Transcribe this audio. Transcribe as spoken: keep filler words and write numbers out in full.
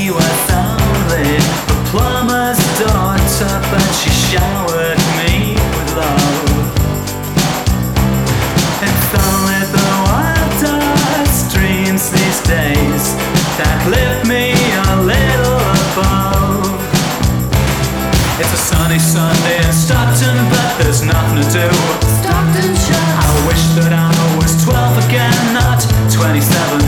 she was only a plumber's daughter, but she showered me with love. It's only the wildest dreams these days that lift me a little above. It's a sunny Sunday in Stockton, but there's nothing to do. Stockton shut. I wish that I was twelve again, not twenty-seven.